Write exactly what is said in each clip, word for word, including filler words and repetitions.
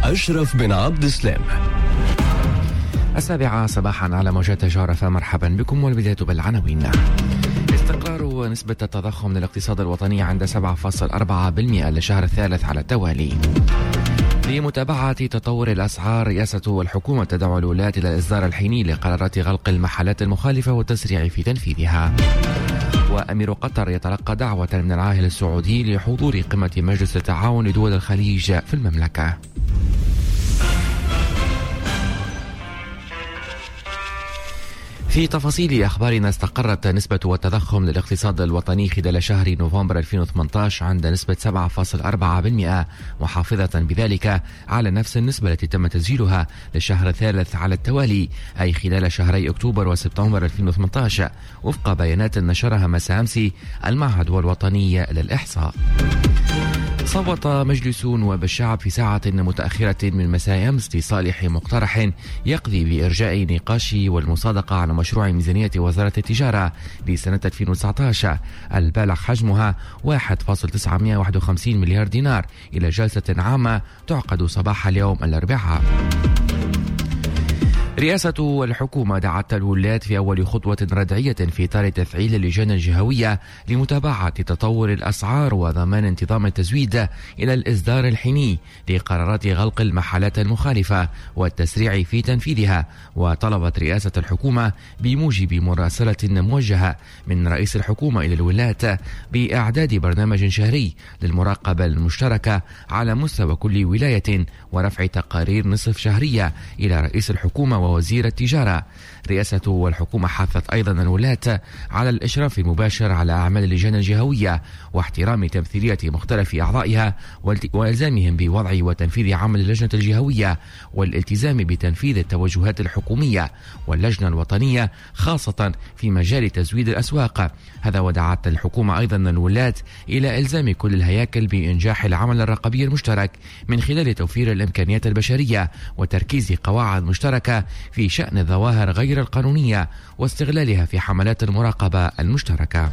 أشرف بن عبد السلام. السابعة صباحا على موجات جارفة، مرحبا بكم والبداية بالعناوين. استقرار نسبة التضخم للاقتصاد الوطني عند سبعة فاصلة أربعة بالمئة للشهر الثالث على التوالي. لمتابعة تطور الأسعار، رئاسة الحكومة تدعو الولاة إلى الإصدار الحيني لقرارات غلق المحلات المخالفة والتسريع في تنفيذها. وأمير قطر يتلقى دعوة من العاهل السعودي لحضور قمة مجلس التعاون لدول الخليج في المملكة. في تفاصيل أخبارنا، استقرت نسبة التضخم للاقتصاد الوطني خلال شهر نوفمبر ألفين وثمانية عشر عند نسبة سبعة فاصلة أربعة بالمئة، محافظة بذلك على نفس النسبة التي تم تسجيلها للشهر الثالث على التوالي، أي خلال شهري أكتوبر وسبتمبر ألفين وثمانية عشر، وفق بيانات نشرها مساء أمس المعهد الوطني للإحصاء. صوت مجلس نواب الشعب في ساعة متأخرة من مساء أمس لصالح مقترح يقضي بإرجاء نقاش والمصادقة على مشروع ميزانية وزارة التجارة لسنة ألفين وتسعة عشر البالغ حجمها واحد فاصلة تسعمئة وواحد وخمسين مليار دينار إلى جلسة عامة تعقد صباح اليوم الأربعاء. رئاسة الحكومة دعت الولاة في أول خطوة ردعية في إطار تفعيل اللجان الجهوية لمتابعة تطور الأسعار وضمان انتظام التزويد إلى الإصدار الحيني لقرارات غلق المحلات المخالفة والتسريع في تنفيذها. وطلبت رئاسة الحكومة بموجب مراسلة موجهة من رئيس الحكومة إلى الولاة بإعداد برنامج شهري للمراقبة المشتركة على مستوى كل ولاية ورفع تقارير نصف شهرية إلى رئيس الحكومة ووزير التجارة. رئاسة الحكومة حثت أيضا الولاة على الإشراف المباشر على أعمال اللجان الجهوية واحترام تمثيلية مختلف أعضائها وإلزامهم بوضع وتنفيذ عمل اللجنة الجهوية والالتزام بتنفيذ التوجهات الحكومية واللجنة الوطنية خاصة في مجال تزويد الأسواق. هذا ودعت الحكومة أيضا الولاة إلى إلزام كل الهياكل بإنجاح العمل الرقابي المشترك من خلال توفير الإمكانيات البشرية وتركيز قواعد مشتركة في شأن الظواهر غير القانونية واستغلالها في حملات المراقبة المشتركة.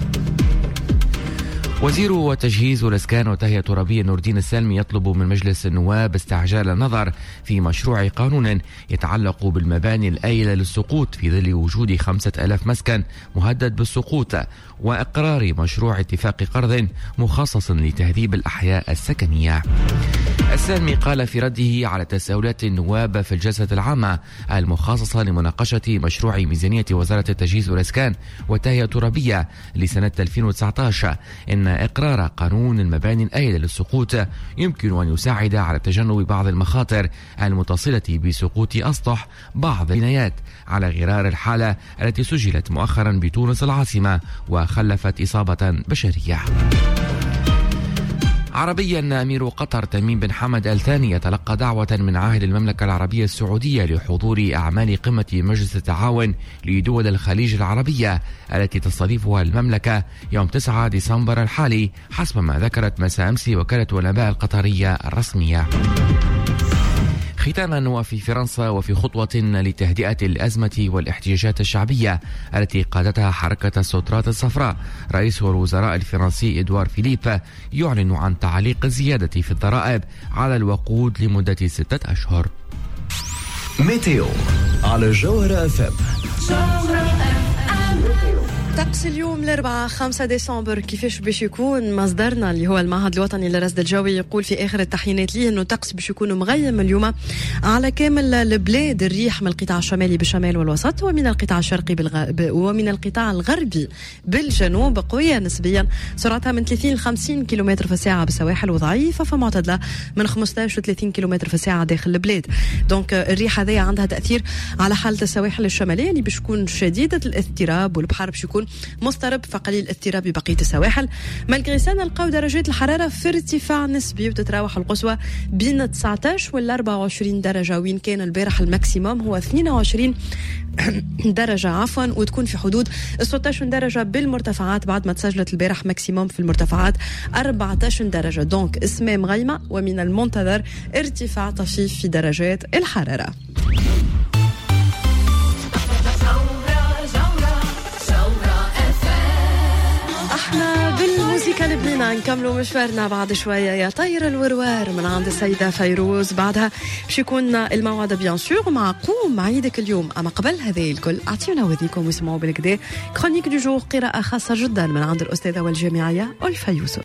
وزير التجهيز والإسكان والتهيئة الترابية نور الدين السالمي يطلب من مجلس النواب استعجال النظر في مشروع قانون يتعلق بالمباني الآيلة للسقوط في ظل وجود خمسة آلاف مسكن مهدد بالسقوط، وإقرار مشروع اتفاق قرض مخصص لتهذيب الأحياء السكنية. السالمي قال في رده على تساؤلات النواب في الجلسة العامة المخصصة لمناقشة مشروع ميزانية وزارة التجهيز والإسكان والتهيئة الترابية لسنة ألفين وتسعة عشر إن إقرار قانون المباني الآيلة للسقوط يمكن أن يساعد على تجنب بعض المخاطر المتصلة بسقوط أسطح بعض البنايات على غرار الحالة التي سجلت مؤخرا بتونس العاصمة وخلفت إصابة بشرية. عربيا، أمير قطر تميم بن حمد آل ثاني يتلقى دعوة من عاهل المملكة العربية السعودية لحضور أعمال قمة مجلس التعاون لدول الخليج العربية التي تستضيفها المملكة يوم تسعة ديسمبر الحالي حسب ما ذكرت مساء أمس وكالة الأنباء القطرية الرسمية. ختاما، وفي فرنسا وفي خطوة لتهدئة الأزمة والاحتجاجات الشعبية التي قادتها حركة السترات الصفراء، رئيس الوزراء الفرنسي إدوار فيليب يعلن عن تعليق الزيادة في الضرائب على الوقود لمدة ستة أشهر. ميتيو على جوهرة اف ام. طقس اليوم الأربعاء خمسة ديسمبر كيفاش باش يكون؟ مصدرنا اللي هو المعهد الوطني للرصد الجوي يقول في آخر التحيينات ليه إنه الطقس باش يكون مغيم اليوم على كامل البلاد. الريح من القطاع الشمالي بالشمال والوسط ومن القطاع الشرقي بالغ... ومن القطاع الغربي بالجنوب قوية نسبيا، سرعتها من ثلاثين ل خمسين كيلومتر في الساعة بالسواحل وضعيفة فمعتدلة من خمسطاش ل ثلاثين كيلومتر في الساعة داخل البلاد. دونك الريح هذه عندها تأثير على حالة السواحل الشمالية اللي باش تكون شديدة الاضطراب، والبحر باش يكون مضطرب فقليل اضطراب ببقية السواحل. مالغري سا نلقاو درجات الحرارة في ارتفاع نسبي وتتراوح القصوى بين تسعطاش وال أربعة وعشرين درجة، وين كان البارح الماكسيموم هو اثنين وعشرين درجة عفوا، وتكون في حدود ستة عشر درجة بالمرتفعات بعد ما تسجلت البارح ماكسيموم في المرتفعات أربعة عشر درجة. دونك اسمام غيمة ومن المنتظر ارتفاع طفيف في درجات الحرارة. احنا بالموسيقى اللبنانية خلينا نكملوا مشوارنا بعد شوية. يا طير الوروار من عند السيدة فيروز. بعدها باش يكون الموعد بيان سور مع قوم عيدك اليوم. أما قبل هذه الكل أعطيونا وذيكم واسمعوا بالكدا كرونيك دو جور، قراءة خاصة جدا من عند الأستاذة والجامعية ألفا يوسف.